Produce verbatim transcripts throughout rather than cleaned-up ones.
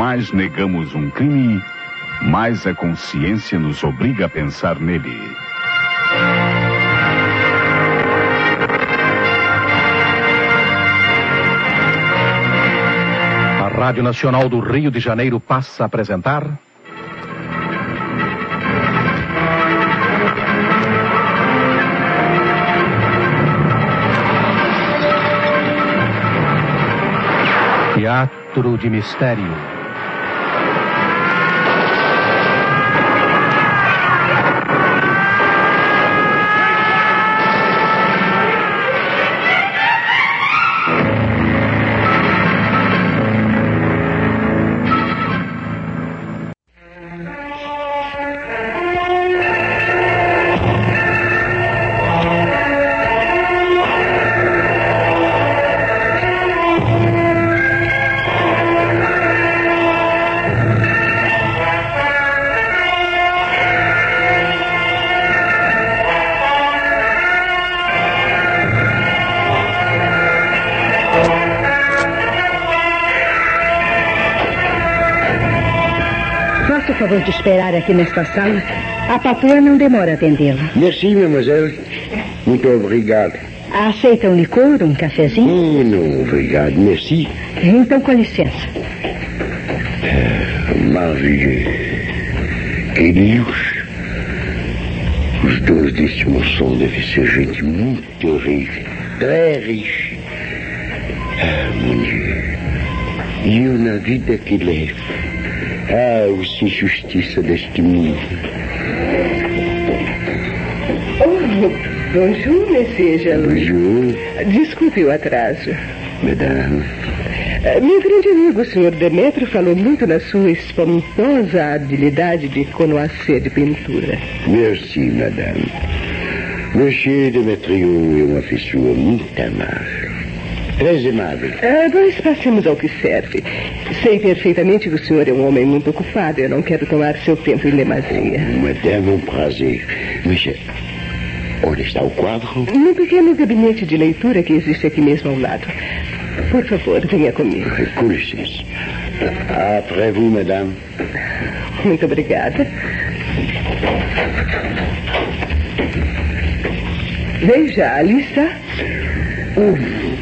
mais negamos um crime, mais a consciência nos obriga a pensar nele. A Rádio Nacional do Rio de Janeiro passa a apresentar... Teatro de Mistério. Por favor de esperar aqui nesta sala. A patroa não demora a atendê-la. Merci, mademoiselle. Muito obrigado. Aceita um licor, um cafezinho? Hum, não, obrigado. Merci. Então, com licença. É, maravilha. Queridos, os donos desse moção devem ser gente muito rica. Très riche. Ah, mon Dieu. E eu na vida que levo. Ah, os injustiça deste mundo. Oh, bonjour, monsieur Jean-Louis. Bonjour. Desculpe o atraso. Madame. Meu grande amigo, o senhor Demetrio, falou muito na sua espantosa habilidade de conhecer de pintura. Merci, madame. Monsieur Demetrio é uma pessoa muito amável. Très amável. Ah, nós passemos ao que serve. Sei perfeitamente que o senhor é um homem muito ocupado. Eu não quero tomar seu tempo em demasia. Oh, madame, um prazer. Mas onde está o quadro? No pequeno gabinete de leitura que existe aqui mesmo ao lado. Por favor, venha comigo. Com licença. Après vous, madame. Muito obrigada. Veja, ali está. Oh,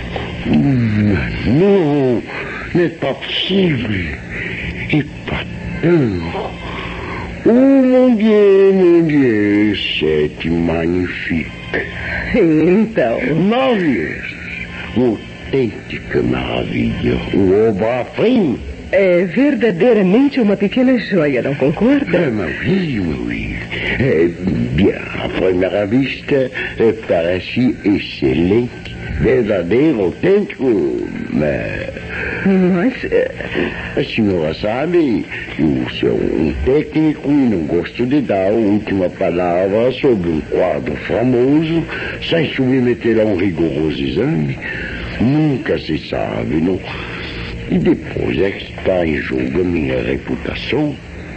non, n'est pas possible. Et pas tant. Oh, mon Dieu, mon Dieu, c'est magnifique. Então. Maravilhoso. Autêntica maravilha. Uma obra-prima. É verdadeiramente uma pequena joia, não concorda? Ah, mas oui, oui. É, bien, à première vista, é, parece excelente. Verdadeiro, autêntico, mas... Mas... A senhora sabe, eu sou um técnico e não gosto de dar a última palavra sobre um quadro famoso sem submeter a um rigoroso exame. Nunca se sabe, não... E depois é que está em jogo a minha reputação.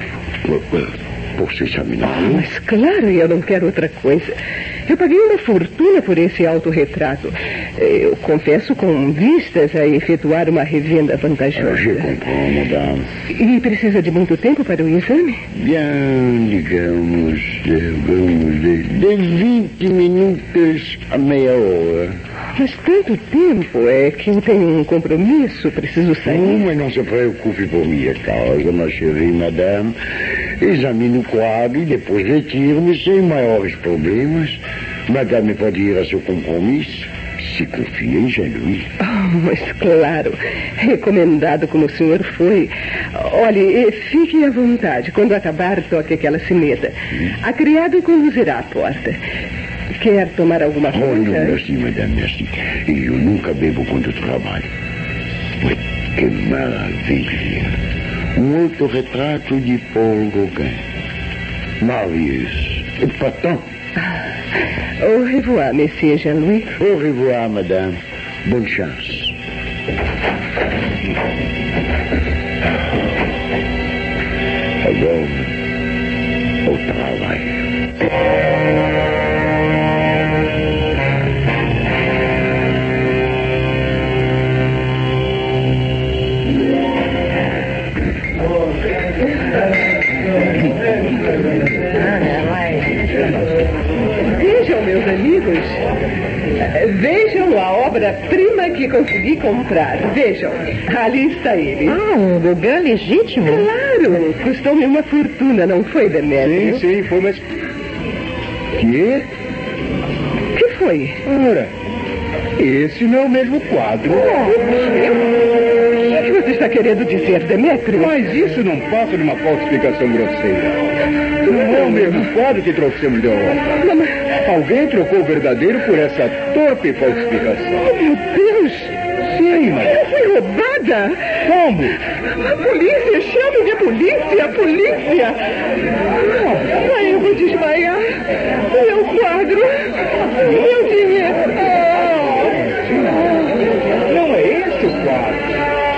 Posso examinar? Ah, mas claro, eu não quero outra coisa. Eu paguei uma fortuna por esse autorretrato. Eu confesso com vistas a efetuar uma revenda vantajosa. Je comprends, madame. E precisa de muito tempo para o exame? Bien, digamos, digamos, de, de vinte minutos a meia hora. Mas tanto tempo é que eu tenho um compromisso, preciso sair. Não, mas não se preocupe por minha causa, ma chérie, madame. Examine o quadro e depois retiro-me sem maiores problemas. Madame pode ir a seu compromisso. Se confia em Jean-Louis. Oh, mas claro, recomendado como o senhor foi. Olhe, fique à vontade. Quando acabar, toque aquela sineta. Hum. A criada conduzirá à porta. Quer tomar alguma coisa? Oh, não, merci, madame, merci. Eu nunca bebo quando trabalho. Mas que maravilha. Um autorretrato de Paul Gauguin. Maravilhoso. Épatant. Au revoir, monsieur Jean-Louis. Au revoir, madame. Bonne chance. Agora, ao trabalho. Vejam, meus amigos. Vejam a obra-prima que consegui comprar. Vejam, ali está ele. Ah, um Gauguin legítimo? Claro, custou-me uma fortuna, não foi, Demétrio? Sim, sim, foi, mas... Que? Que foi? Ora, esse não é o mesmo quadro. O que você está querendo dizer, Demétrio? Mas isso não passa de uma falsificação grosseira. Não é o mesmo quadro que trouxemos de Europa. Mas... Alguém trocou o verdadeiro por essa torpe falsificação. Oh, meu Deus! Sim, mas... Eu fui roubada! Como? A polícia! Chame-me a polícia! A polícia! Ai, eu vou desmaiar! Meu quadro! Meu dinheiro! Não é esse o quadro.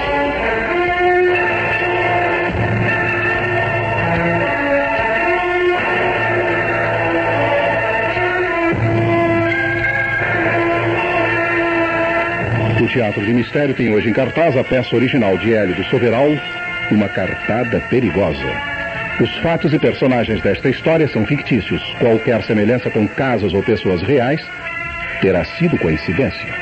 O Teatro de Mistério tem hoje em cartaz a peça original de Hélio do Soberal, Uma Cartada Perigosa. Os fatos e personagens desta história são fictícios. Qualquer semelhança com casos ou pessoas reais terá sido coincidência.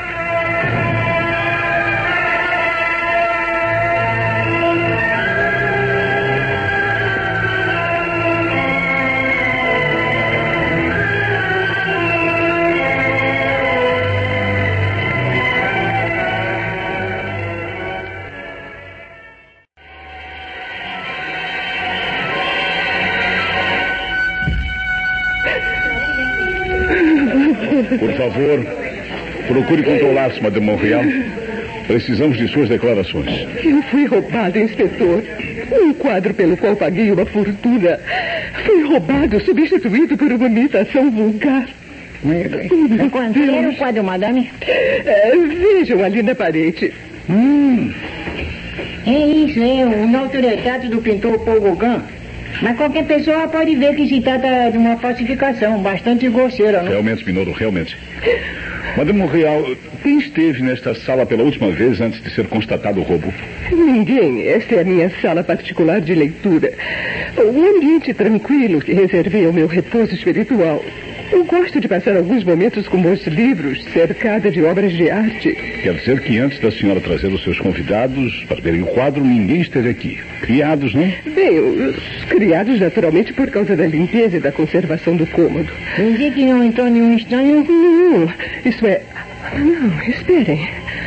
Por favor, procure controlar-se, Madame Montreal. Precisamos de suas declarações. Eu fui roubado, inspetor. Um quadro pelo qual paguei uma fortuna. Fui roubado, substituído por uma imitação vulgar. Quanto era o quadro, madame? É, vejam ali na parede. Hum. É isso, é um autorretrato do pintor Paul Gauguin. Mas qualquer pessoa pode ver que se trata de uma falsificação bastante grosseira, não? Realmente, Minoro, realmente. Madame Montreal, quem esteve nesta sala pela última vez antes de ser constatado o roubo? Ninguém. Esta é a minha sala particular de leitura. Um ambiente tranquilo que reservei ao meu repouso espiritual. Eu gosto de passar alguns momentos com meus livros, cercada de obras de arte. Quer dizer que antes da senhora trazer os seus convidados para verem o quadro, ninguém esteve aqui. Criados, não? Bem, os criados naturalmente por causa da limpeza e da conservação do cômodo. Dizer que não entrou nenhum estranho? Não, isso é... Não, esperem.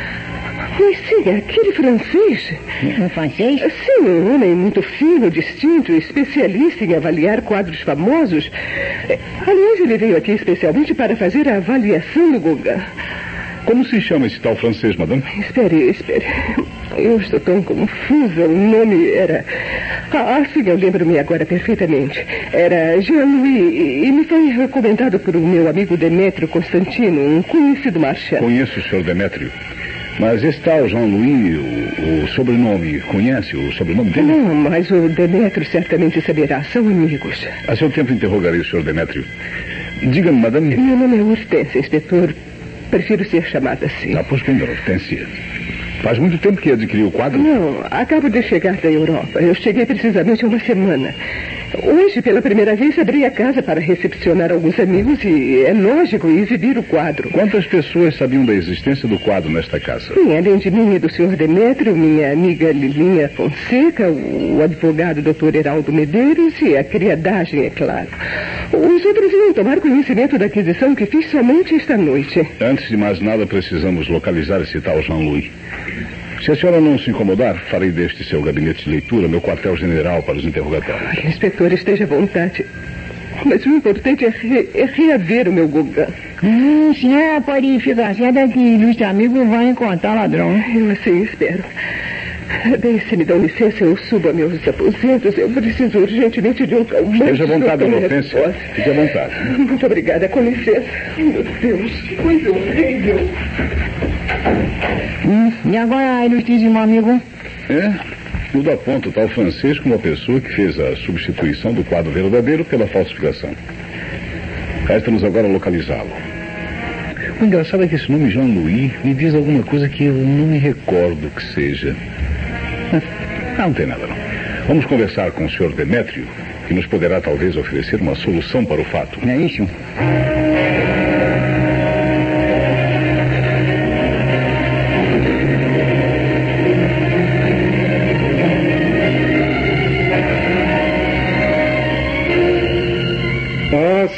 Mas sim, aquele francês. Um francês? Sim, um homem muito fino, distinto, especialista em avaliar quadros famosos. Aliás, ele veio aqui especialmente para fazer a avaliação do Gauguin. Como se chama esse tal francês, madame? Espere, espere. Eu estou tão confusa. O nome era... Ah, sim, eu lembro-me agora perfeitamente. Era Jean-Louis e me foi recomendado por um meu amigo Demétrio Constantino, um conhecido marchand. Conheço o senhor Demétrio. Mas esse tal Jean-Louis, o, o sobrenome, conhece o sobrenome dele? Não, mas o Demétrio certamente saberá. São amigos. A seu tempo interrogarei o senhor Demétrio. Diga-me, madame... Meu nome é Hortência, inspetor. Prefiro ser chamada assim. Ah, pois bem, dona Hortência. Faz muito tempo que adquiriu o quadro? Não, acabo de chegar da Europa. Eu cheguei precisamente há uma semana. Hoje, pela primeira vez, abri a casa para recepcionar alguns amigos e, é lógico, exibir o quadro. Quantas pessoas sabiam da existência do quadro nesta casa? Sim, além de mim e do senhor Demétrio, minha amiga Lilinha Fonseca, o advogado doutor Heraldo Medeiros e a criadagem, é claro. Os outros iam tomar conhecimento da aquisição que fiz somente esta noite. Antes de mais nada, precisamos localizar esse tal Jean-Louis. Se a senhora não se incomodar, farei deste seu gabinete de leitura meu quartel-general para os interrogatórios. Ai, inspetor, esteja à vontade. Mas o importante é, re, é reaver o meu Gauguin. Hum, senhora pode ficar certa que ilustre amigo vai encontrar ladrão. Eu assim espero. Bem, se me dão licença, eu subo a meus aposentos. Eu preciso urgentemente de um calmante. Esteja à vontade, dona Hortência. Fique à vontade. Muito obrigada, com licença. Meu Deus, que coisa horrível. Hum, e agora, ilustríssimo amigo? É, tudo aponta o tal francês como a pessoa que fez a substituição do quadro verdadeiro pela falsificação. Resta-nos agora localizá-lo. O engraçado é que esse nome Jean-Louis me diz alguma coisa que eu não me recordo que seja. Ah, não tem nada, não. Vamos conversar com o senhor Demétrio, que nos poderá talvez oferecer uma solução para o fato. É isso?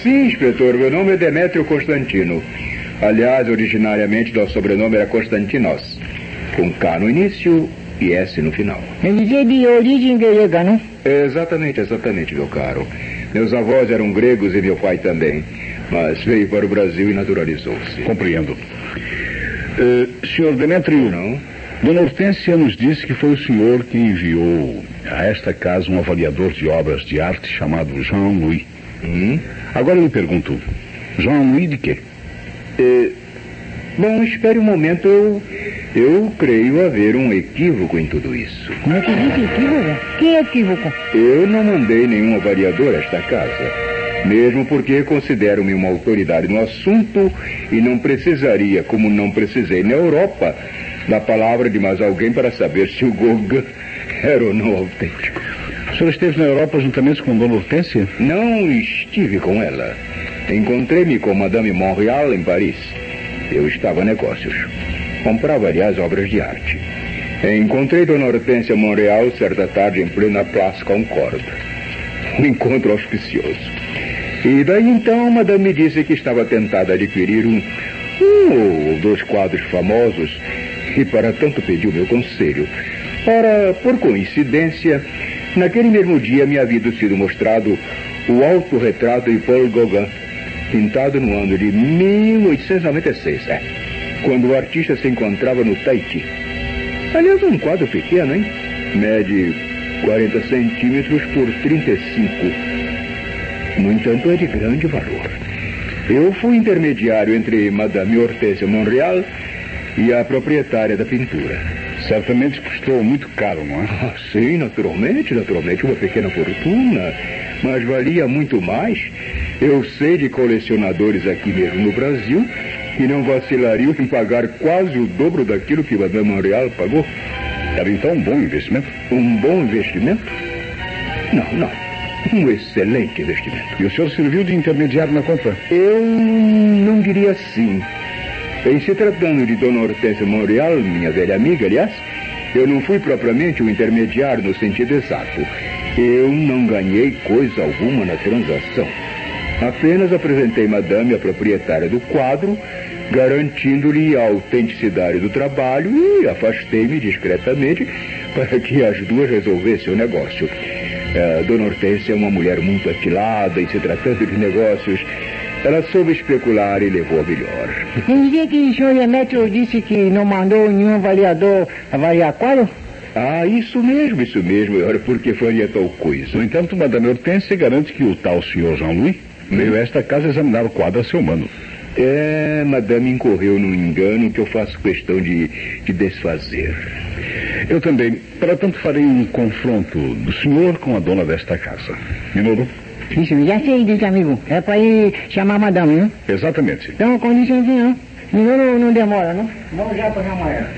Sim, inspetor, meu nome é Demétrio Constantino. Aliás, originariamente nosso sobrenome era Constantinos, com K no início e S no final. Ele é de origem grega, não? Exatamente, exatamente, meu caro. Meus avós eram gregos e meu pai também, mas veio para o Brasil e naturalizou-se. Compreendo. Uh, senhor Demétrio, não? Dona Hortência nos disse que foi o senhor que enviou a esta casa um avaliador de obras de arte chamado Jean-Louis. Hum? Agora eu lhe pergunto, Jean-Louis de quê? É, bom, espere um momento, eu, eu creio haver um equívoco em tudo isso. Como é que diz equívoco? Que equívoco? Eu não mandei nenhum avaliador a esta casa, mesmo porque considero-me uma autoridade no assunto e não precisaria, como não precisei na Europa, da palavra de mais alguém para saber se o Gauguin era ou não autêntico. O senhor esteve na Europa juntamente com Dona Hortência? Não estive com ela. Encontrei-me com Madame Montreal em Paris. Eu estava a negócios. Comprava, aliás, obras de arte. Encontrei Dona Hortência Montreal certa tarde em plena Place Concorde. Um encontro auspicioso. E daí então Madame me disse que estava tentada a adquirir um, um ou dois quadros famosos e para tanto pediu meu conselho. Ora, por coincidência, naquele mesmo dia me havia sido mostrado o autorretrato de Paul Gauguin, pintado no ano de mil oitocentos e noventa e seis, é, quando o artista se encontrava no Tahiti. Aliás, um quadro pequeno, hein? Mede quarenta centímetros por trinta e cinco. No entanto, é de grande valor. Eu fui intermediário entre Madame Hortência Montreal e a proprietária da pintura. Certamente custou muito caro, não é? Ah, sim, naturalmente, naturalmente, uma pequena fortuna, mas valia muito mais. Eu sei de colecionadores aqui mesmo no Brasil que não vacilariam em pagar quase o dobro daquilo que Madame Montreal pagou. Era então um bom investimento? Um bom investimento? Não, não. Um excelente investimento. E o senhor serviu de intermediário na compra? Eu não diria sim. Em se tratando de Dona Hortência Montreal, minha velha amiga, aliás, eu não fui propriamente o intermediário no sentido exato. Eu não ganhei coisa alguma na transação. Apenas apresentei Madame a proprietária do quadro, garantindo-lhe a autenticidade do trabalho e afastei-me discretamente para que as duas resolvessem o negócio. A Dona Hortência é uma mulher muito atilada e se tratando de negócios, ela soube especular e levou a melhor. Quer dizer que o senhor Demétrio disse que não mandou nenhum avaliador avaliar quadro? Ah, isso mesmo, isso mesmo. Ora, por que faria tal coisa? No entanto, Madame Hortência garante que o tal senhor Jean-Louis veio a esta casa examinar o quadro a seu mano. É, Madame incorreu num engano que eu faço questão de, de desfazer. Eu também. Para tanto, farei um confronto do senhor com a dona desta casa. Minoro? Isso, já sei disso, amigo. É para ir chamar a Madame, não? Exatamente. Então, com licença, não. Minoro não, não demora, não? Vamos já para chamar ela.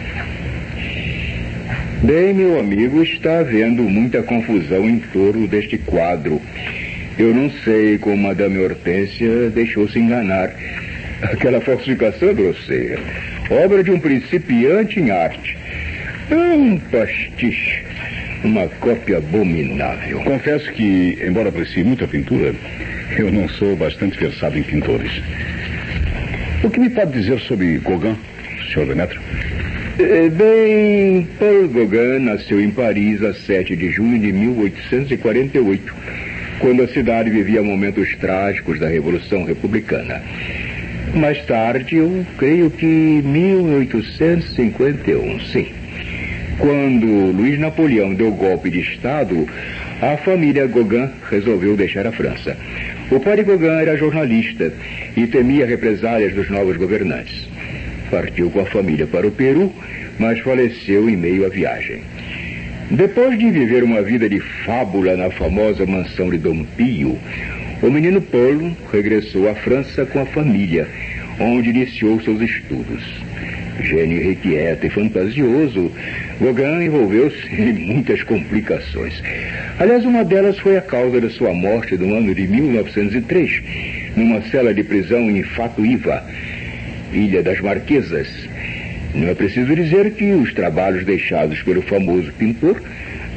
Bem, meu amigo, está havendo muita confusão em torno deste quadro. Eu não sei como Madame Hortência deixou-se enganar. Aquela falsificação grosseira. Obra de um principiante em arte. É um pastiche. Uma cópia abominável. Confesso que, embora aprecie muito a pintura, eu não sou bastante versado em pintores. O que me pode dizer sobre Gauguin, senhor Demétrio? É, bem, Paul Gauguin nasceu em Paris a sete de junho de mil oitocentos e quarenta e oito, quando a cidade vivia momentos trágicos da Revolução Republicana. Mais tarde, eu creio que mil oitocentos e cinquenta e um, sim. Quando Luiz Napoleão deu golpe de Estado, a família Gauguin resolveu deixar a França. O pai de Gauguin era jornalista e temia represálias dos novos governantes. Partiu com a família para o Peru, mas faleceu em meio à viagem. Depois de viver uma vida de fábula na famosa mansão de Dom Pio, o menino Paulo regressou à França com a família, onde iniciou seus estudos. Gênio irrequieto e fantasioso, Gauguin envolveu-se em muitas complicações. Aliás, uma delas foi a causa da sua morte no ano de mil novecentos e três, numa cela de prisão em Fatuíva, Ilha das Marquesas. Não é preciso dizer que os trabalhos deixados pelo famoso pintor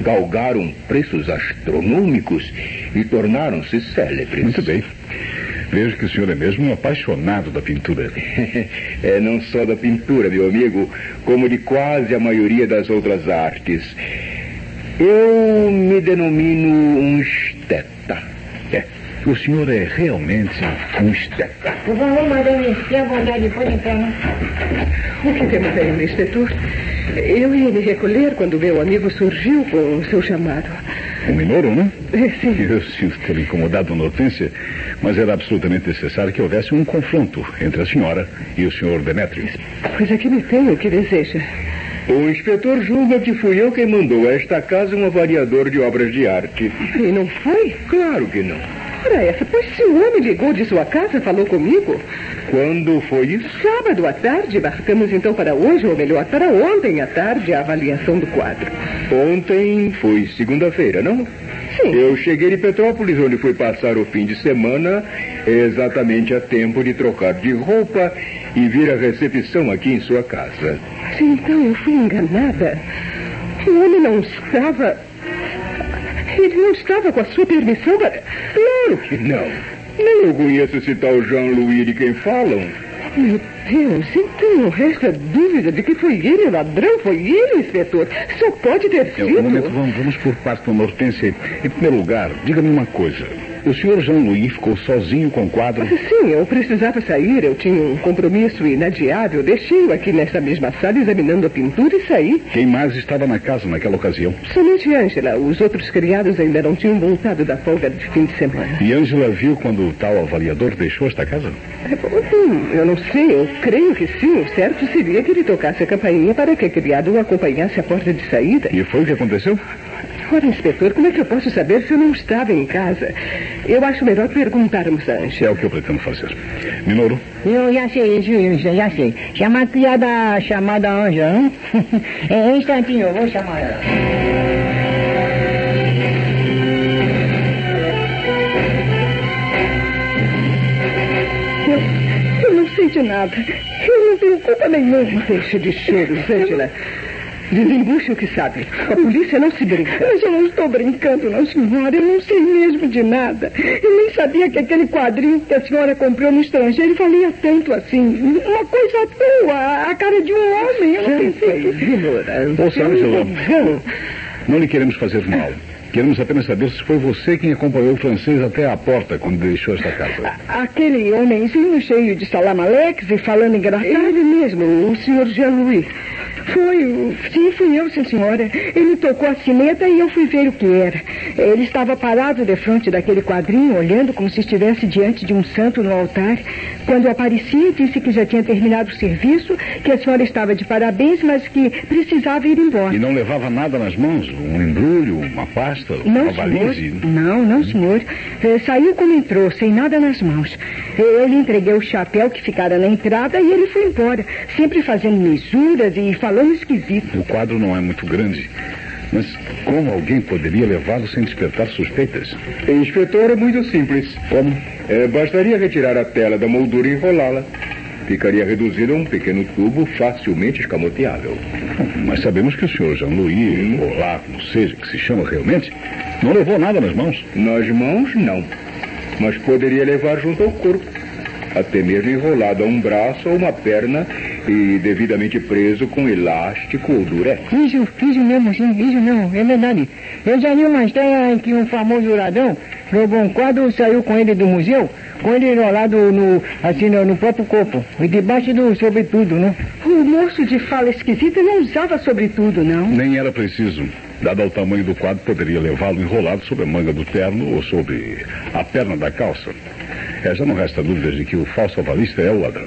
galgaram preços astronômicos e tornaram-se célebres. Muito bem. Vejo que o senhor é mesmo um apaixonado da pintura. É, não só da pintura, meu amigo, como de quase a maioria das outras artes. Eu me denomino um esteta. É, o senhor é realmente um esteta. Por favor, madame, tenha vontade, pode entrar, né? O que temos ainda, inspetor? Eu ia me recolher quando meu amigo surgiu com o seu chamado. O Minoru, né? É, sim. Eu sinto ter incomodado a Hortência, mas era absolutamente necessário que houvesse um confronto entre a senhora e o senhor Demétrio. Pois aqui me tem o que deseja. O inspetor julga que fui eu quem mandou a esta casa um avaliador de obras de arte. E não foi? Claro que não. Ora essa, pois se o homem ligou de sua casa, falou comigo. Quando foi isso? Sábado à tarde, marcamos então para hoje, ou melhor, para ontem à tarde, a avaliação do quadro. Ontem foi segunda-feira, não? Sim. Eu cheguei de Petrópolis, onde fui passar o fim de semana, exatamente a tempo de trocar de roupa e vir à recepção aqui em sua casa. Sim, então eu fui enganada. O homem não estava... Ele não estava com a sua permissão para... Claro que não. Nem eu conheço esse tal Jean-Louis de quem falam. Meu Deus, então não resta dúvida de que foi ele o ladrão, foi ele o inspetor. Só pode ter sido. Um momento, vamos, vamos por parte da Hortência. Em primeiro lugar, diga-me uma coisa. O senhor Jean-Louis ficou sozinho com o quadro? Sim, eu precisava sair. Eu tinha um compromisso inadiável. Deixei-o aqui nesta mesma sala examinando a pintura e saí. Quem mais estava na casa naquela ocasião? Somente Ângela. Os outros criados ainda não tinham voltado da folga de fim de semana. E Ângela viu quando o tal avaliador deixou esta casa? É, bom, sim, eu não sei. Eu creio que sim. O certo seria que ele tocasse a campainha para que o criado o acompanhasse à porta de saída. E foi o que aconteceu? Ora, inspetor, como é que eu posso saber se eu não estava em casa? Eu acho melhor perguntarmos a Ângela. É o que eu pretendo fazer. Minoru? Eu já sei, eu já sei. Chama a criada chamada Ângela, hein? É um instantinho, eu vou chamar ela. Eu, eu não sei de nada. Eu não tenho culpa nenhuma. Deixa de choros, Ângela. Desembuche o que sabe. A polícia não se brinca. Mas eu não estou brincando, não, senhora. Eu não sei mesmo de nada. Eu nem sabia que aquele quadrinho que a senhora comprou no estrangeiro valia tanto assim. Uma coisa à toa, a cara de um homem. Eu não pensei que... ignorante. Ouça, Ângela, não lhe queremos fazer mal. Queremos apenas saber se foi você quem acompanhou o francês até a porta quando deixou esta casa. A, aquele homenzinho cheio de salamaleques e falando engraçado. Ele mesmo, o senhor Jean-Louis. Foi, sim, fui eu, sim, senhora. Ele tocou a sineta e eu fui ver o que era. Ele estava parado de frente daquele quadrinho, olhando como se estivesse diante de um santo no altar. Quando apareci, disse que já tinha terminado o serviço, que a senhora estava de parabéns, mas que precisava ir embora. E não levava nada nas mãos? Um embrulho, uma pasta, não, uma valise? Senhor. Não, não, senhor. Eh, saiu como entrou, sem nada nas mãos. Eu lhe entreguei o chapéu que ficara na entrada e ele foi embora, sempre fazendo misuras e falando esquisito. O quadro não é muito grande, mas como alguém poderia levá-lo sem despertar suspeitas? Inspetor, é muito simples. Como? É, bastaria retirar a tela da moldura e enrolá-la. Ficaria reduzida a um pequeno tubo facilmente escamoteável. Mas sabemos que o senhor Jean-Louis, ou lá como seja que se chama realmente, não levou nada nas mãos. Nas mãos, não. Mas poderia levar junto ao corpo. Até mesmo enrolado a um braço ou uma perna e devidamente preso com elástico ou durex. Isso, isso mesmo, sim, isso mesmo, é verdade. Eu já li uma história em que um famoso ladrão roubou um quadro e saiu com ele do museu, com ele enrolado no, assim, no, no próprio corpo, e debaixo do sobretudo, né? O moço de fala esquisita não usava sobretudo, não. Nem era preciso. Dado ao tamanho do quadro, poderia levá-lo enrolado sobre a manga do terno ou sobre a perna da calça. É, já não resta dúvida de que o falso avalista é o ladrão.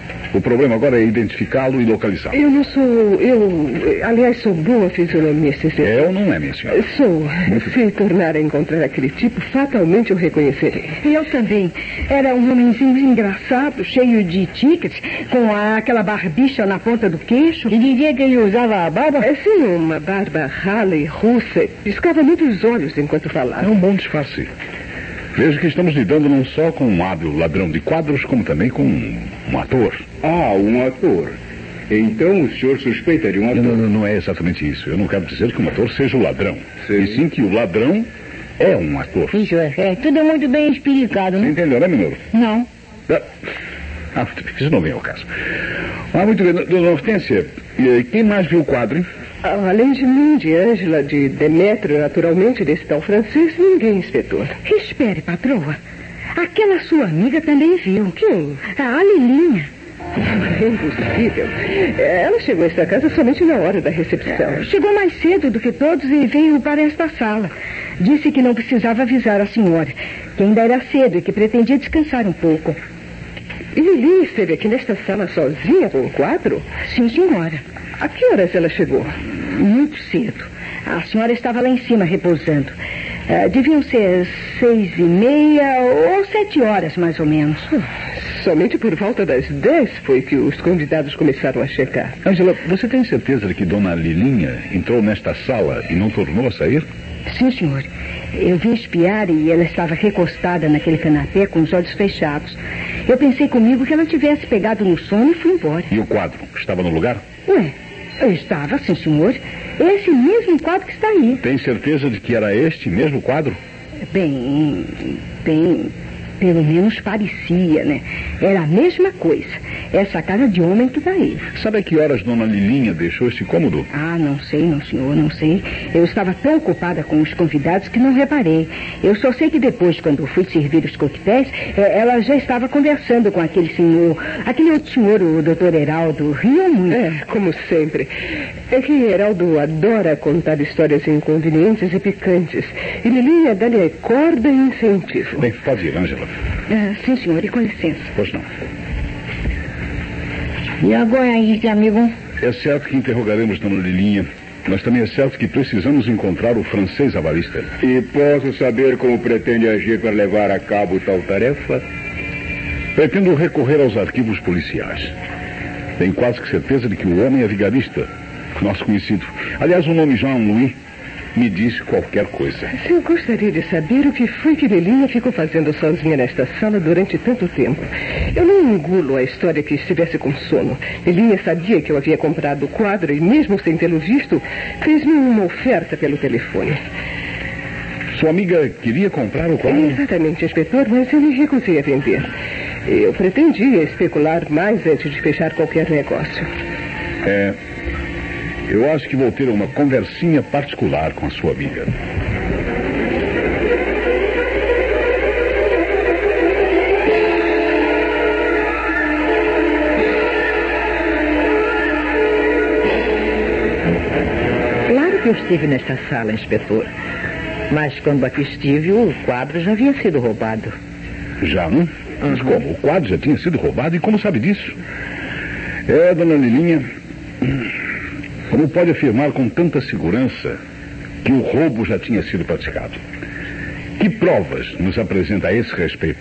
O problema agora é identificá-lo e localizá-lo. Eu não sou... Eu... Aliás, sou boa fisionomista. É ou não é, minha senhora? Sou. Se tornar a encontrar aquele tipo, fatalmente eu reconhecerei. Eu também. Era um homenzinho engraçado, cheio de tickets, com a, aquela barbicha na ponta do queixo. E dizia que ele usava a barba? É sim, uma barba rala e russa. Piscava muito os olhos enquanto falava. É um bom disfarce. Vejo que estamos lidando não só com um hábil ladrão de quadros, como também com um, um ator. Ah, um ator. Então o senhor suspeita de um ator? Não, não, não é exatamente isso. Eu não quero dizer que um ator seja o ladrão. Sim. E sim que o ladrão é um ator. Isso é, é tudo muito bem explicado, Você né? entendeu, né, Minoro? Não. Ah, isso não vem ao caso. Ah, muito bem, dona Hortência, eh, quem mais viu o quadro, hein? Ah, além de mim, de Ângela, de Demétrio, naturalmente, desse tal francês, ninguém, inspetor. Espere, patroa. Aquela sua amiga também viu. Quem? A Lilinha. É impossível. Ela chegou a esta casa somente na hora da recepção. Chegou mais cedo do que todos e veio para esta sala. Disse que não precisava avisar a senhora, que ainda era cedo e que pretendia descansar um pouco. E Lili esteve aqui nesta sala sozinha com o quadro? Sim, senhora. A que horas ela chegou? Muito cedo. A senhora estava lá em cima repousando. Ah, deviam ser seis e meia ou sete horas, mais ou menos. Somente por volta das dez foi que os convidados começaram a chegar. Ângela, você tem certeza de que dona Lilinha entrou nesta sala e não tornou a sair? Sim, senhor. Eu vim espiar e ela estava recostada naquele canapé com os olhos fechados. Eu pensei comigo que ela tivesse pegado no sono e fui embora. E o quadro estava no lugar? Ué, eu estava, sim, senhor. Esse mesmo quadro que está aí. Tem certeza de que era este mesmo quadro? Bem, bem, pelo menos parecia, né? Era a mesma coisa. Essa cara de homem que está aí. Sabe a que horas dona Lilinha deixou esse cômodo? Ah, não sei, não, senhor, não sei. Eu estava tão ocupada com os convidados que não reparei. Eu só sei que depois, quando fui servir os coquetéis, eh, ela já estava conversando com aquele senhor, aquele outro senhor, o doutor Heraldo. Riam muito. É, como sempre. É que Heraldo adora contar histórias inconvenientes e picantes. E Lilinha dá-lhe corda e incentivo. Bem, pode ir, Ângela. Ah, sim, senhor, e com licença. Pois não. E agora isso, amigo? É certo que interrogaremos dona Lilinha, mas também é certo que precisamos encontrar o francês avarista. E posso saber como pretende agir para levar a cabo tal tarefa? Pretendo recorrer aos arquivos policiais. Tenho quase que certeza de que o homem é vigarista, nosso conhecido. Aliás, o nome Jean-Louis me disse qualquer coisa. Eu gostaria de saber o que foi que Lilinha ficou fazendo sozinha nesta sala durante tanto tempo. Eu não engulo a história que estivesse com sono. Lilinha sabia que eu havia comprado o quadro e, mesmo sem tê-lo visto, fez-me uma oferta pelo telefone. Sua amiga queria comprar o quadro? Exatamente, inspetor, mas eu me recusei a vender. Eu pretendia especular mais antes de fechar qualquer negócio. É... Eu acho que vou ter uma conversinha particular com a sua amiga. Claro que eu estive nesta sala, inspetor. Mas quando aqui estive, o quadro já havia sido roubado. Já, não? Mas como? O quadro já tinha sido roubado? E como sabe disso? É, dona Lilinha... Como pode afirmar com tanta segurança que o roubo já tinha sido praticado? Que provas nos apresenta a esse respeito?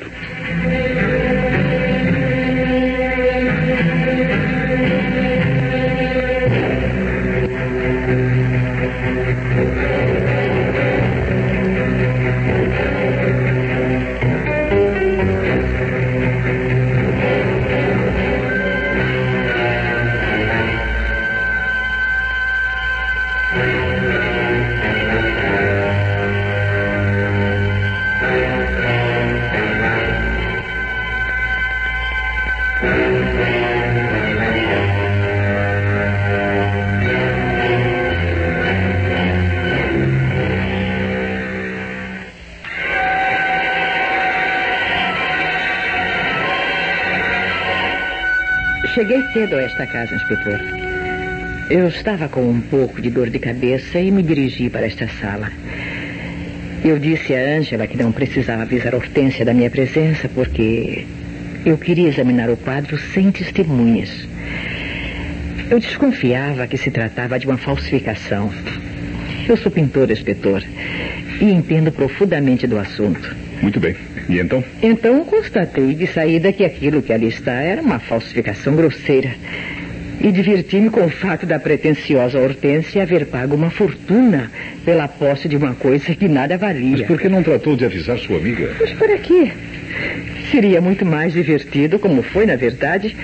Cheguei cedo a esta casa, inspetor. Eu estava com um pouco de dor de cabeça e me dirigi para esta sala. Eu disse a Ângela que não precisava avisar a Hortência da minha presença porque eu queria examinar o quadro sem testemunhas. Eu desconfiava que se tratava de uma falsificação. Eu sou pintor, inspetor, e entendo profundamente do assunto. Muito bem. E então? Então constatei de saída que aquilo que ali está era uma falsificação grosseira. E diverti-me com o fato da pretensiosa Hortência haver pago uma fortuna pela posse de uma coisa que nada valia. Mas por que não tratou de avisar sua amiga? Mas para quê? Seria muito mais divertido, como foi, na verdade,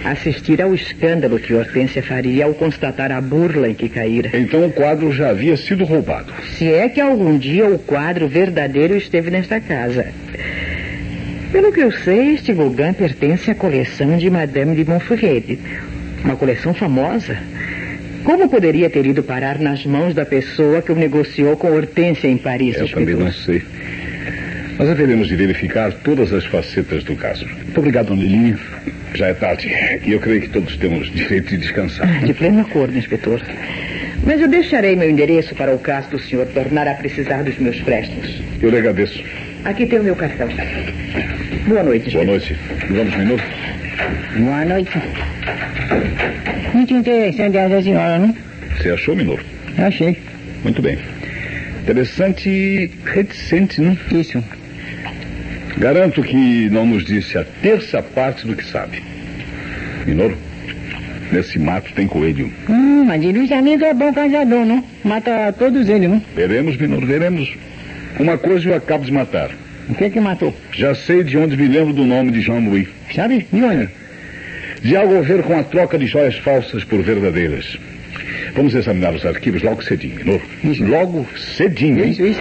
assistir ao escândalo que Hortência faria ao constatar a burla em que caíra. Então o quadro já havia sido roubado. Se é que algum dia o quadro verdadeiro esteve nesta casa. Pelo que eu sei, este Gauguin pertence à coleção de Madame de Montferrat. Uma coleção famosa. Como poderia ter ido parar nas mãos da pessoa que o negociou com Hortência em Paris? Eu também não sei. Mas haveremos de verificar todas as facetas do caso. Muito obrigado, dona Lilinha. Já é tarde e eu creio que todos temos direito de descansar. De pleno acordo, inspetor. Mas eu deixarei meu endereço para o caso do senhor tornar a precisar dos meus préstimos. Eu lhe agradeço. Aqui tem o meu cartão. Boa noite, inspetor. Boa noite. Vamos, Minor? Boa noite. Muito interessante essa senhora, não? Você achou, Minor? Achei. Muito bem. Interessante e reticente, não? Isso. Garanto que não nos disse a terça parte do que sabe. Minor, nesse mato tem coelho. Hum, mas ele também é bom caçador, não? Mata todos eles, não? Veremos, Minor, veremos. Uma coisa eu acabo de matar. O que que matou? Já sei de onde me lembro do nome de Jean-Louis. Sabe? De onde? De algo a ver com a troca de joias falsas por verdadeiras. Vamos examinar os arquivos logo cedinho, Minor. Isso. Logo cedinho, hein? Isso, isso.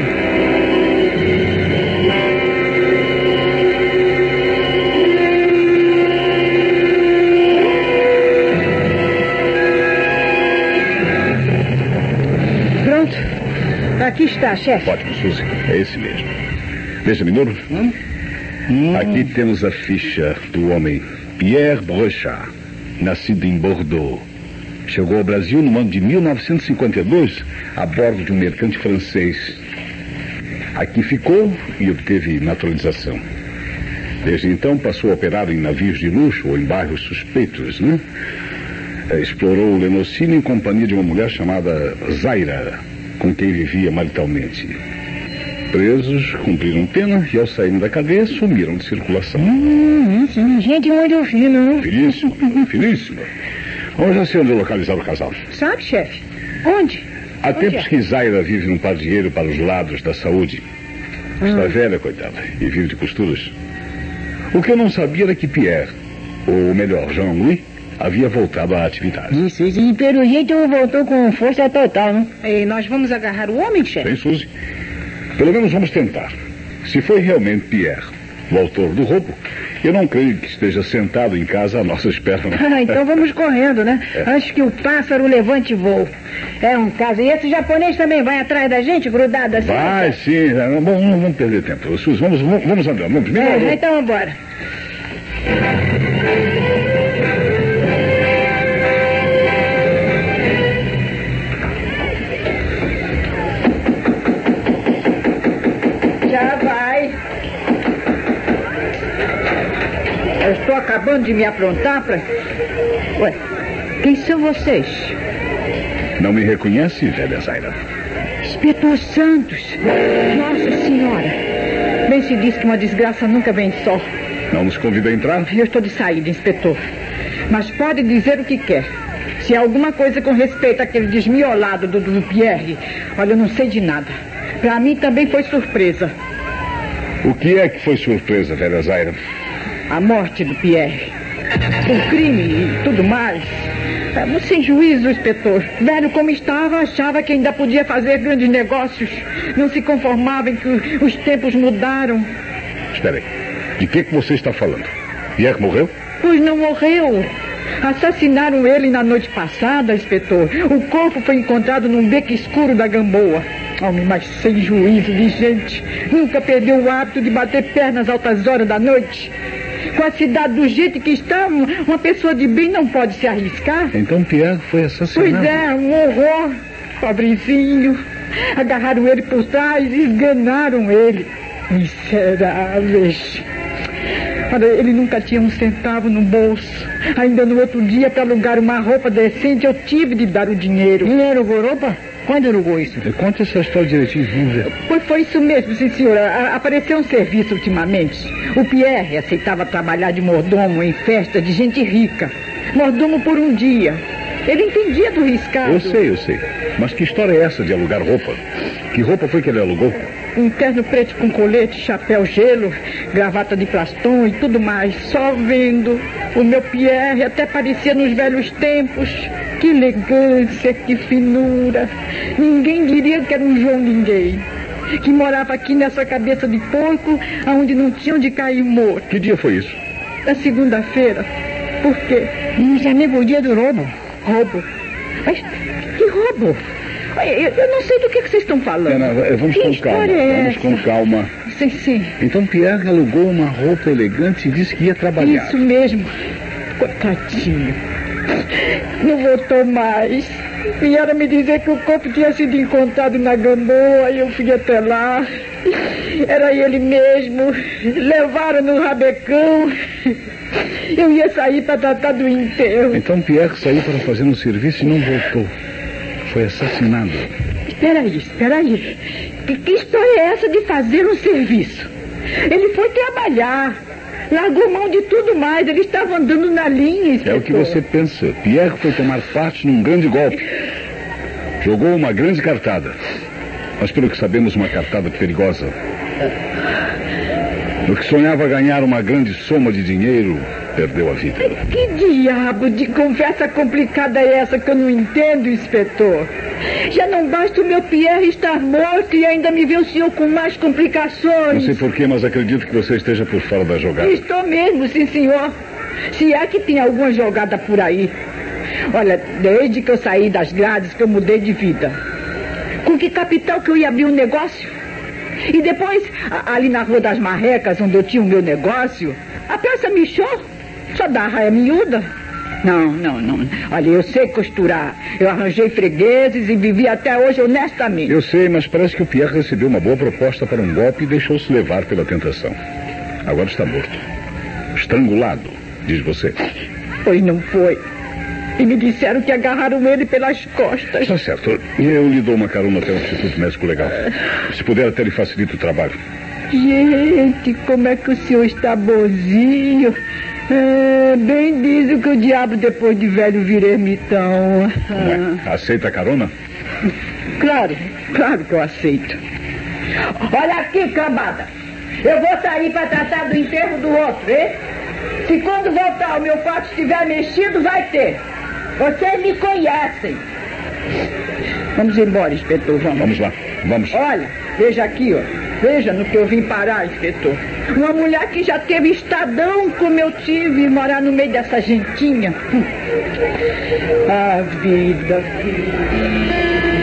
Aqui está, chefe. Ótimo, Suzy. É esse mesmo. Veja, Minor. Hum? Hum. Aqui temos a ficha do homem Pierre Brochard, nascido em Bordeaux. Chegou ao Brasil no ano de mil novecentos e cinquenta e dois a bordo de um mercante francês. Aqui ficou e obteve naturalização. Desde então passou a operar em navios de luxo ou em bairros suspeitos, né? Explorou o Lenocínio em companhia de uma mulher chamada Zaira, com quem vivia maritalmente. Presos, cumpriram pena e ao saírem da cadeia sumiram de circulação. Hum, isso, gente muito fina, não? Finíssimo, finíssimo. Vamos já sei onde localizar o casal. Sabe, chefe? Onde? Há Onde tempos é? que Zaira vive num pardieiro para os lados da saúde. Está Hum. velha, coitada, e vive de costuras. O que eu não sabia era que Pierre, ou melhor, Jean-Louis, havia voltado à atividade. Isso, isso. E pelo jeito voltou com força total, não? E nós vamos agarrar o homem, chefe? Bem, Suzy, pelo menos vamos tentar. Se foi realmente Pierre, o autor do roubo, eu não creio que esteja sentado em casa à nossa espera. Ah, então vamos correndo, né? É. Antes que o pássaro levante voo. É um caso. E esse japonês também vai atrás da gente, grudado assim? Vai, sim. Não, bom, não vamos perder tempo. Suzy, vamos, vamos, vamos andando. Vamos, me É, leva. então vamos embora. Já vai. Eu estou acabando de me aprontar para... Ué, quem são vocês? Não me reconhece, velha Zaira? Inspetor Santos. Nossa Senhora. Bem se diz que uma desgraça nunca vem só. Não nos convida a entrar? Eu estou de saída, inspetor. Mas pode dizer o que quer. Se há alguma coisa com respeito àquele desmiolado do, do Pierre, olha, eu não sei de nada. Para mim também foi surpresa. O que é que foi surpresa, velha Zaira? A morte do Pierre. O crime e tudo mais. É, sem juízo, inspetor. Velho como estava, achava que ainda podia fazer grandes negócios. Não se conformava em que os tempos mudaram. Espera aí. De que, que você está falando? Pierre morreu? Pois não morreu. Assassinaram ele na noite passada, inspetor. O corpo foi encontrado num beco escuro da Gamboa. Homem, mas sem juízo de gente. Nunca perdeu o hábito de bater pernas altas horas da noite. Com a cidade do jeito que está, uma pessoa de bem não pode se arriscar. Então Pierre foi assassinado. Pois é, um horror. Pobrezinho. Agarraram ele por trás e esganaram ele. Miseráveis. Olha, ele nunca tinha um centavo no bolso. Ainda no outro dia, para alugar uma roupa decente, eu tive de dar o dinheiro. Ele alugou roupa? Quando alugou isso? Conta essa história direitinho, vamos ver. Pois foi isso mesmo, sim, senhora. A- Apareceu um serviço ultimamente. O Pierre aceitava trabalhar de mordomo em festa de gente rica. Mordomo por um dia. Ele entendia do riscado. Eu sei, eu sei. Mas que história é essa de alugar roupa? Que roupa foi que ele alugou? um terno preto com colete, chapéu gelo, gravata de plaston e tudo mais. Só vendo o meu Pierre, até parecia nos velhos tempos. Que elegância, que finura. Ninguém diria que era um João Ninguém, que morava aqui nessa cabeça de porco, aonde não tinha onde cair morto. Que dia foi isso? Na segunda-feira. Por quê? Isso é mesmo o dia do roubo. Roubo? Mas que roubo? Eu, eu não sei do que, que vocês estão falando. Ana, vamos que com calma. É vamos com calma. Sim, sim. Então Pierre alugou uma roupa elegante e disse que ia trabalhar. Isso mesmo. Coitadinho. Não voltou mais. Vieram me dizer que o corpo tinha sido encontrado na Gamboa e eu fui até lá. Era ele mesmo. Levaram no rabecão. Eu ia sair para tratar do enterro. Então Pierre saiu para fazer um serviço e não voltou. Foi assassinado. Espera aí, espera aí. Que, que história é essa de fazer um serviço? Ele foi trabalhar. Largou mão de tudo mais. Ele estava andando na linha, inspetor. É o que você pensa. Pierre foi tomar parte num grande golpe. Jogou uma grande cartada. Mas pelo que sabemos, uma cartada perigosa. No que sonhava ganhar uma grande soma de dinheiro, perdeu a vida. Que diabo de conversa complicada é essa que eu não entendo, inspetor? Já não basta o meu Pierre estar morto e ainda me vê o senhor com mais complicações. Não sei porquê, mas acredito que você esteja por fora da jogada. Estou mesmo, sim, senhor. Se é que tem alguma jogada por aí. Olha, desde que eu saí das grades que eu mudei de vida. Com que capital que eu ia abrir um negócio? E depois, ali na Rua das Marrecas, onde eu tinha o meu negócio, a Praça Michô só dá raia miúda. Não, não, não. Olha, eu sei costurar. Eu arranjei fregueses e vivi até hoje honestamente. Eu sei, mas parece que o Pierre recebeu uma boa proposta para um golpe e deixou-se levar pela tentação. Agora está morto. Estrangulado, diz você. Pois não foi. E me disseram que agarraram ele pelas costas. Está certo. Eu lhe dou uma carona até o Instituto Médico Legal. Se puder, até lhe facilita o trabalho. Gente, como é que o senhor está bonzinho. É, bem diz o que o diabo depois de velho vira ermitão. Ué, aceita a carona? Claro, claro que eu aceito. Olha aqui, cambada. Eu vou sair para tratar do enterro do outro, hein? Se quando voltar o meu quarto estiver mexido, vai ter. Vocês me conhecem. Vamos embora, inspetor, vamos. Vamos lá, vamos. Olha, veja aqui, ó. Veja no que eu vim parar, inspetor. Uma mulher que já teve estadão como eu tive, morar no meio dessa gentinha. Hum. Ah, vida, vida.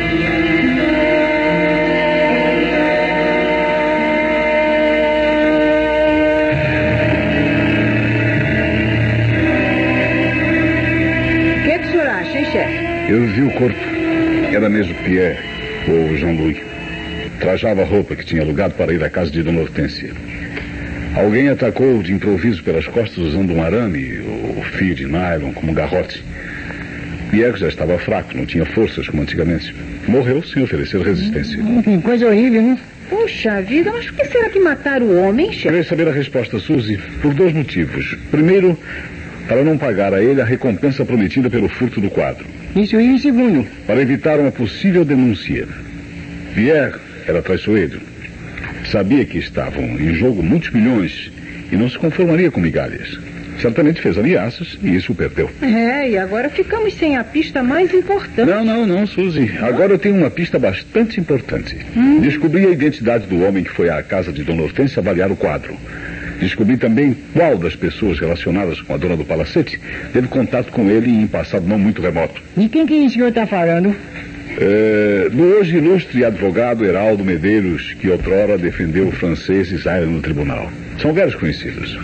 Eu vi o corpo. Era mesmo Pierre, ou Jean-Louis. Trajava a roupa que tinha alugado para ir à casa de Dona Hortência. Alguém atacou de improviso pelas costas usando um arame ou fio de nylon como garrote. Pierre já estava fraco, não tinha forças como antigamente. Morreu sem oferecer resistência. Que coisa horrível, né? Puxa vida, mas por que será que mataram o homem, chefe? Queria saber a resposta, Suzy, por dois motivos. Primeiro, para não pagar a ele a recompensa prometida pelo furto do quadro. Isso aí, segundo. Para evitar uma possível denúncia. Pierre era traiçoeiro. Sabia que estavam em jogo muitos milhões e não se conformaria com migalhas. Certamente fez ameaças e isso o perdeu. É, e agora ficamos sem a pista mais importante. Não, não, não, Suzy. Agora eu tenho uma pista bastante importante. Hum? Descobri a identidade do homem que foi à casa de Dona Hortência avaliar o quadro. Descobri também qual das pessoas relacionadas com a dona do palacete teve contato com ele em passado não muito remoto. De quem que o senhor está falando? É, do hoje ilustre advogado Heraldo Medeiros, que outrora defendeu o francês Isaira no tribunal. São velhos conhecidos.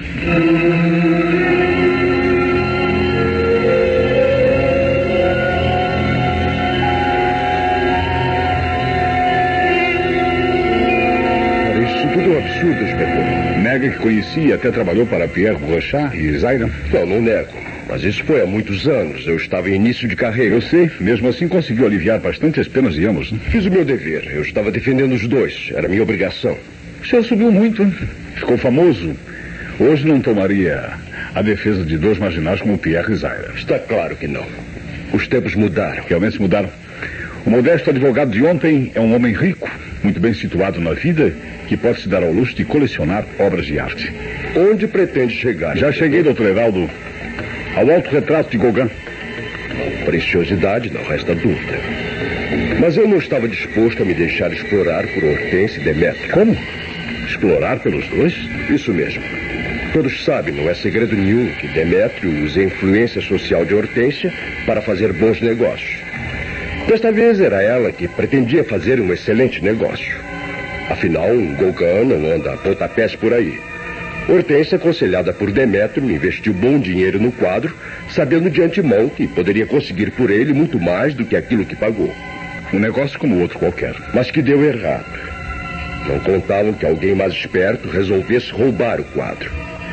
Isso tudo é um absurdo, inspetor. Nega que conhecia e até trabalhou para Pierre Brochard e Zaira? Não, não nego. Mas isso foi há muitos anos. Eu estava em início de carreira. Eu sei. Mesmo assim conseguiu aliviar bastante as penas de ambos. Né? Fiz o meu dever. Eu estava defendendo os dois. Era minha obrigação. O senhor subiu muito, hein? Ficou famoso. Hoje não tomaria a defesa de dois marginais como Pierre e Zaira. Está claro que não. Os tempos mudaram. Realmente mudaram. O modesto advogado de ontem é um homem rico, muito bem situado na vida, que pode se dar ao luxo de colecionar obras de arte. Onde pretende chegar? Já cheguei, doutor Heraldo, ao autorretrato de Gauguin. Preciosidade, não resta dúvida. Mas eu não estava disposto a me deixar explorar por Hortência e Demétrio. Como? Explorar pelos dois? Isso mesmo. Todos sabem, não é segredo nenhum, que Demétrio usa a influência social de Hortência para fazer bons negócios. Desta vez era ela que pretendia fazer um excelente negócio. Afinal, um Gauguin não anda a pontapés por aí. Hortência, aconselhada por Demétrio, investiu bom dinheiro no quadro, sabendo de antemão que poderia conseguir por ele muito mais do que aquilo que pagou. Um negócio como outro qualquer. Mas que deu errado. Não contavam que alguém mais esperto resolvesse roubar o quadro.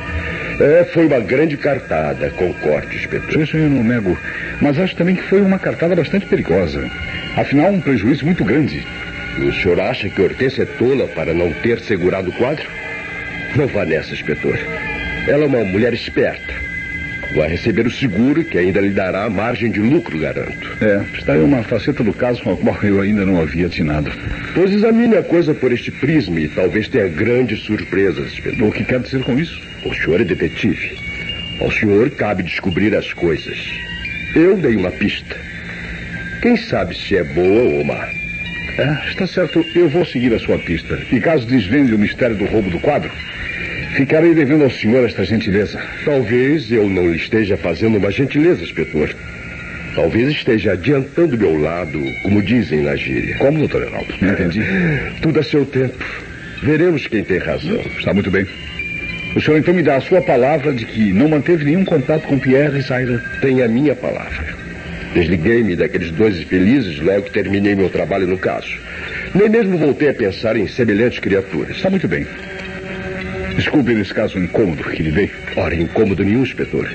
É, foi uma grande cartada, concorde, inspetor. Isso eu não nego. Mas acho também que foi uma cartada bastante perigosa. Afinal, um prejuízo muito grande. E o senhor acha que Hortência é tola para não ter segurado o quadro? Não vá nessa, inspetor. Ela é uma mulher esperta. Vai receber o seguro, que ainda lhe dará margem de lucro, garanto. É, está aí uma faceta do caso com a qual eu ainda não havia atinado. Pois examine a coisa por este prisma e talvez tenha grandes surpresas, inspetor. O que quer dizer com isso? O senhor é detetive. Ao senhor cabe descobrir as coisas. Eu dei uma pista. Quem sabe se é boa ou má. É, está certo. Eu vou seguir a sua pista. E caso desvende o mistério do roubo do quadro, ficarei devendo ao senhor esta gentileza. Talvez eu não lhe esteja fazendo uma gentileza, inspetor. Talvez esteja adiantando meu lado, como dizem na gíria. Como, doutor Heraldo? Não entendi. Tudo a seu tempo. Veremos quem tem razão. Está muito bem. O senhor então me dá a sua palavra de que não manteve nenhum contato com Pierre e Zaira? Tem a minha palavra. Desliguei-me daqueles dois infelizes logo que terminei meu trabalho no caso. Nem mesmo voltei a pensar em semelhantes criaturas. Está muito bem. Desculpe nesse caso o incômodo que lhe dei. Ora, incômodo nenhum, inspetor.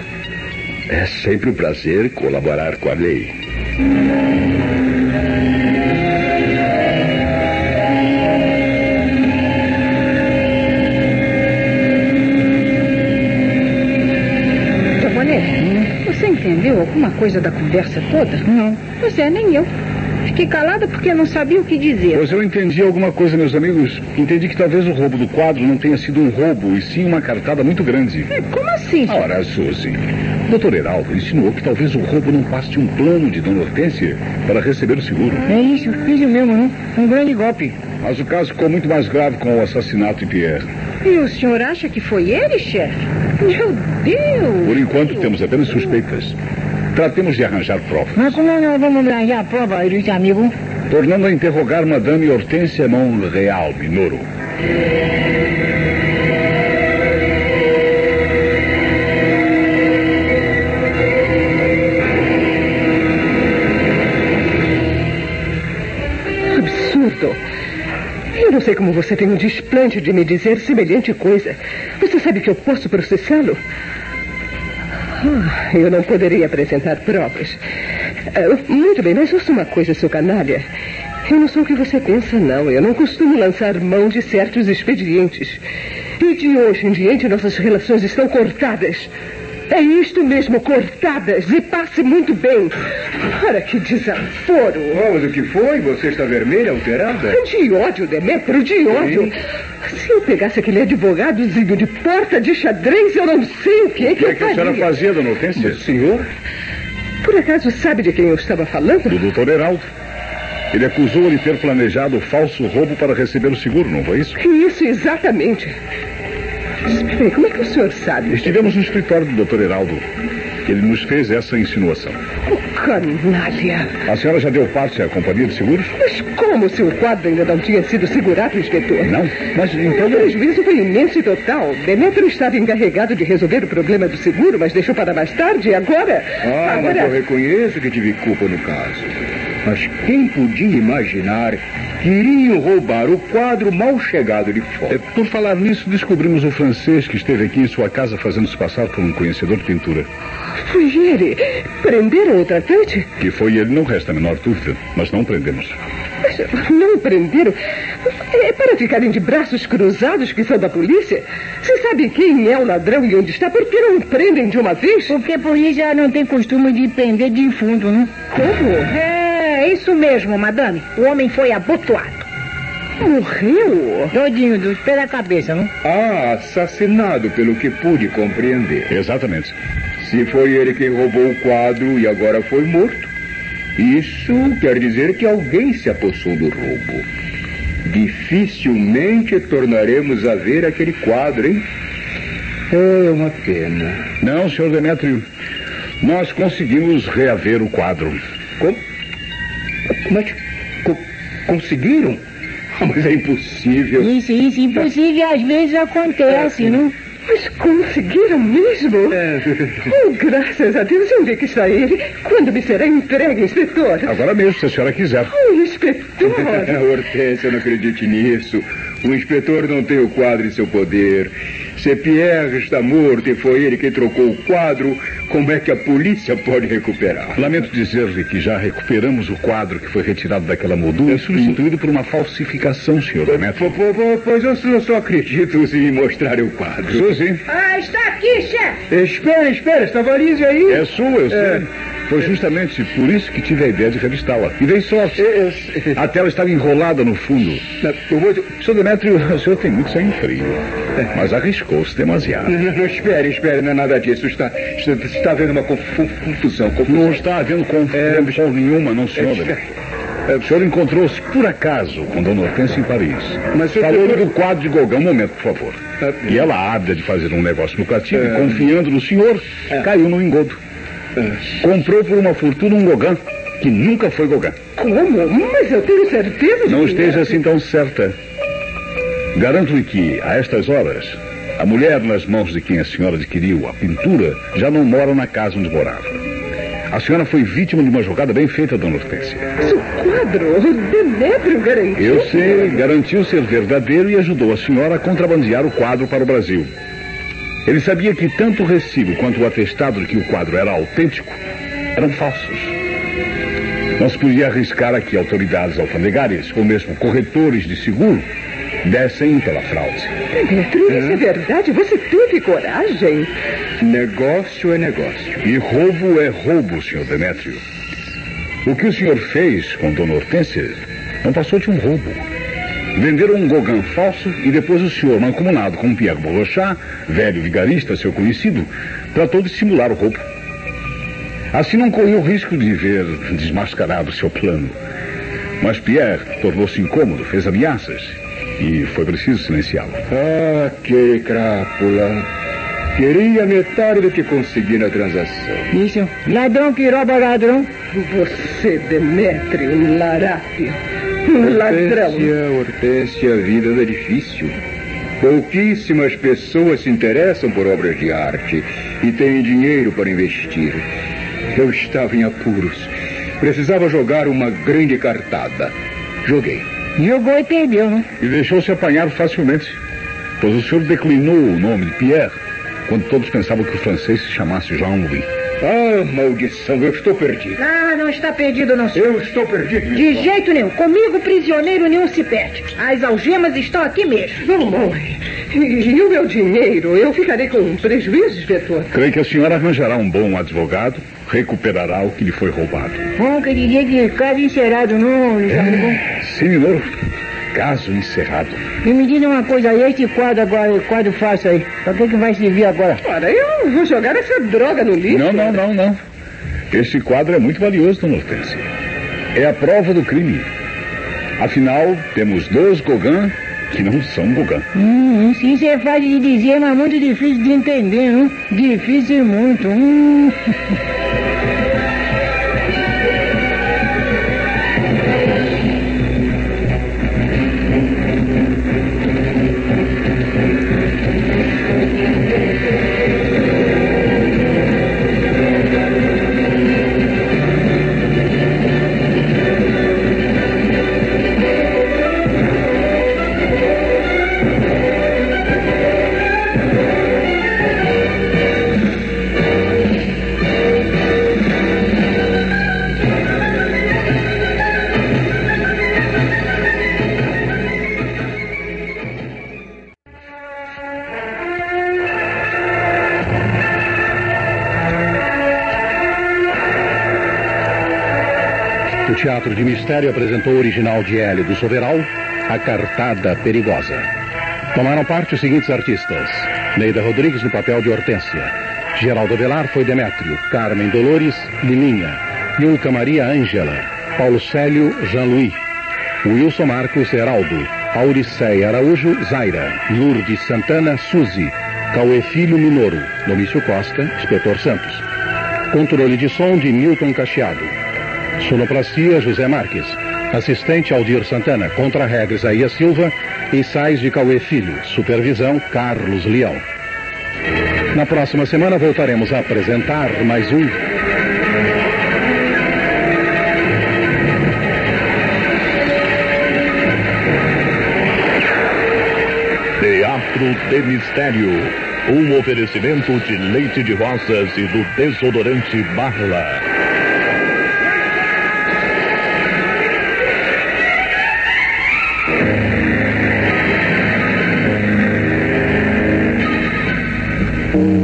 É sempre um prazer colaborar com a lei. Toponete, você entendeu alguma coisa da conversa toda? Não. Pois é, nem eu. Fiquei calada porque não sabia o que dizer. Pois eu entendi alguma coisa, meus amigos. Entendi que talvez o roubo do quadro não tenha sido um roubo, e sim uma cartada muito grande. É, como assim? Ora, Suzy, o doutor Heraldo insinuou que talvez o roubo não passe de um plano de Dona Hortência para receber o seguro. É isso, isso mesmo, não? Um grande golpe. Mas o caso ficou muito mais grave com o assassinato de Pierre. E o senhor acha que foi ele, chefe? Meu Deus! Por enquanto, temos apenas suspeitas. Tratemos de arranjar provas. Mas como nós vamos arranjar a prova, ilustre amigo? Tornando a interrogar Madame Hortência Monreal, Minoro. Absurdo. Eu não sei como você tem um desplante de me dizer semelhante coisa. Você sabe que eu posso processá-lo? Ah, eu não poderia apresentar provas. Ah, muito bem, mas ouça uma coisa, seu canalha. Eu não sou o que você pensa, não. Eu não costumo lançar mão de certos expedientes. E de hoje em diante nossas relações estão cortadas. É isto mesmo, cortadas. E passe muito bem. Ora, que desaforo. Oh, mas o que foi? Você está vermelha, alterada? De ódio, Demétrio, de ódio. Sim. Se eu pegasse aquele advogadozinho de porta de xadrez, eu não sei o que é que, O que eu é que a faria. senhora fazia, Dona Hortência? Senhor? Por acaso sabe de quem eu estava falando? Do doutor Heraldo. Ele acusou de ter planejado o falso roubo para receber o seguro, não foi isso? Isso, exatamente. Espera aí, como é que o senhor sabe? Estivemos no escritório do doutor Heraldo. Ele nos fez essa insinuação. Oh, canalha. A senhora já deu parte à companhia de seguros? Mas como se o quadro ainda não tinha sido segurado, inspetor? Não, mas O então... prejuízo foi imenso e total. Demétrio estava encarregado de resolver o problema do seguro, mas deixou para mais tarde e agora... Ah, mas agora... eu reconheço que tive culpa no caso. Mas quem podia imaginar que iriam roubar o quadro mal chegado de fora? É, por falar nisso, descobrimos o francês que esteve aqui em sua casa fazendo-se passar por um conhecedor de pintura. Foi ele. Prenderam o tratante? Que foi ele, não resta a menor dúvida, mas não prendemos. Mas não prenderam? É para ficarem de braços cruzados que são da polícia? Você sabe quem é o ladrão e onde está? Por que não o prendem de uma vez? Porque a polícia não tem costume de prender defunto, não? Como? É, É isso mesmo, madame. O homem foi abotoado. Morreu? Todinho, dos pela cabeça, não? Ah, assassinado, pelo que pude compreender. Exatamente. Se foi ele quem roubou o quadro e agora foi morto, isso quer dizer que alguém se apossou do roubo. Dificilmente tornaremos a ver aquele quadro, hein? É uma pena. Não, senhor Demétrio. Nós conseguimos reaver o quadro. Como? Mas co conseguiram? Mas é impossível. Isso, isso, impossível às vezes acontece, não? Mas conseguiram mesmo? É. Oh, graças a Deus, onde é que está ele? Quando me será entregue, inspetor? Agora mesmo, se a senhora quiser. Oh, inspetor! Hortência, não acredite nisso. O inspetor não tem o quadro em seu poder. Se Pierre está morto e foi ele quem trocou o quadro, como é que a polícia pode recuperar? Lamento dizer-lhe que já recuperamos o quadro que foi retirado daquela moldura e substituído por uma falsificação, senhor Demétrio. Pois eu só, só acredito se me mostrarem o quadro. Suzy. Ah, está aqui, chefe. Espera, espera, esta valise aí. É sua, eu sei. É. Foi justamente por isso que tive a ideia de revistá-la. E dei sorte. É, é, a tela estava enrolada no fundo. Eu vou... senhor Demétrio, o senhor tem muito sangue frio. Mas arriscou-se demasiado. Não, não, não, espere, espere, não é nada disso. Está, está, está havendo uma confusão, confusão. Não está havendo confusão é, nenhuma, não, senhor Demétrio. É, o senhor encontrou-se por acaso com Dona Hortência em Paris. Mas falou doutor... do quadro de Gauguin. Um momento, por favor. É, e ela, ávida de fazer um negócio lucrativo, é, confiando no senhor, é, caiu no engodo. É. Comprou por uma fortuna um Gauguin que nunca foi Gauguin. Como? Mas eu tenho certeza de Não que esteja é. assim tão certa. Garanto-lhe que, a estas horas, a mulher nas mãos de quem a senhora adquiriu a pintura já não mora na casa onde morava. A senhora foi vítima de uma jogada bem feita, Dona Hortência. Mas o quadro, o Demétrio garantiu. Eu sei, garantiu ser verdadeiro e ajudou a senhora a contrabandear o quadro para o Brasil. Ele sabia que tanto o recibo quanto o atestado de que o quadro era autêntico eram falsos. Não se podia arriscar a que autoridades alfandegárias, ou mesmo corretores de seguro, dessem pela fraude. Demétrio, isso é verdade? Você teve coragem? Negócio é negócio. E roubo é roubo, senhor Demétrio. O que o senhor fez com Dona Hortência não passou de um roubo. Venderam um Gauguin falso e depois o senhor, mancomunado com Pierre Bourrochat, velho vigarista, seu conhecido, tratou de simular o roubo. Assim não correu o risco de ver desmascarado seu plano. Mas Pierre tornou-se incômodo, fez ameaças e foi preciso silenciá-lo. Ah, que crápula. Queria metade do que consegui na transação. Isso, ladrão que rouba ladrão. Você, Demétrio, um larápio. Um ladrão. Hortência, Hortência, a vida é difícil. Pouquíssimas pessoas se interessam por obras de arte e têm dinheiro para investir. Eu estava em apuros. Precisava jogar uma grande cartada. Joguei. Jogou e perdeu, né? E deixou-se apanhar facilmente, pois o senhor declinou o nome de Pierre quando todos pensavam que o francês se chamasse Jean-Louis. Ah, maldição, eu estou perdido. Ah, não está perdido, não, senhor. Eu estou perdido. De jeito nenhum. Comigo, prisioneiro nenhum se perde. As algemas estão aqui mesmo. Não, mãe. E, e o meu dinheiro? Eu ficarei com um prejuízo, inspetor. Creio que a senhora arranjará um bom advogado, recuperará o que lhe foi roubado. Bom, que dizer que caso encerrado, não, é, sim, menor. Caso encerrado. E me diz uma coisa aí, esse quadro agora, o quadro falso aí, pra que que vai servir agora? Ora, eu vou jogar essa droga no lixo. Não, não, não, não. Esse quadro é muito valioso, Dona Hortência. É a prova do crime. Afinal, temos dois Gauguin que não são Gauguin. Hum, isso é fácil de dizer, mas muito difícil de entender, não? Difícil muito. Hum. O Teatro de Mistério apresentou o original de Hélio do Soveral, A Cartada Perigosa. Tomaram parte os seguintes artistas: Neida Rodrigues no papel de Hortência, Geraldo Avelar foi Demétrio, Carmen Dolores, Lilinha, Ilka Maria Ângela, Paulo Célio, Jean-Louis, Wilson Marcos, Heraldo, Auriceia Araújo, Zaira, Lourdes Santana, Suzy, Cauê Filho, Minoro, Domício Costa, Inspetor Santos. Controle de som de Milton Cacheado. Sonoplastia, José Marques. Assistente, Aldir Santana. Contra-regra, Isaías Silva. Ensaios de Cauê Filho. Supervisão, Carlos Leão. Na próxima semana voltaremos a apresentar mais um Teatro de Mistério. Um oferecimento de leite de rosas e do desodorante Barla. Thank you.